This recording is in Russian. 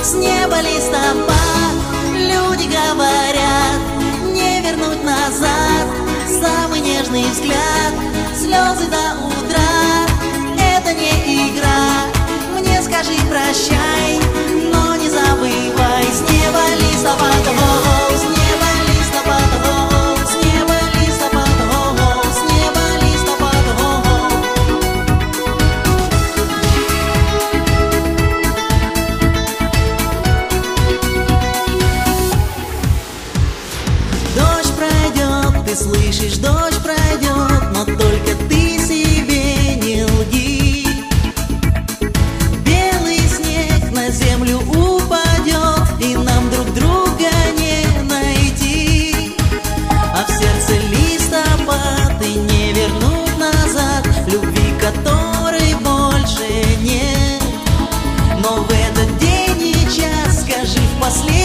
С неба листопад, люди говорят, не вернуть назад самый нежный взгляд, слезы до утра. Это не игра, мне скажи прощай, но не забывай. С неба листопад, с неба листопад, с неба листопад, с неба листопад. Дождь пройдет, ты слышишь, дождь пройдет, но только ты себе не лги. Белый снег на землю упадет, и нам друг друга не найти. А в сердце листопад, и не вернуть назад любви, которой больше нет. Но в этот день и час, скажи в последний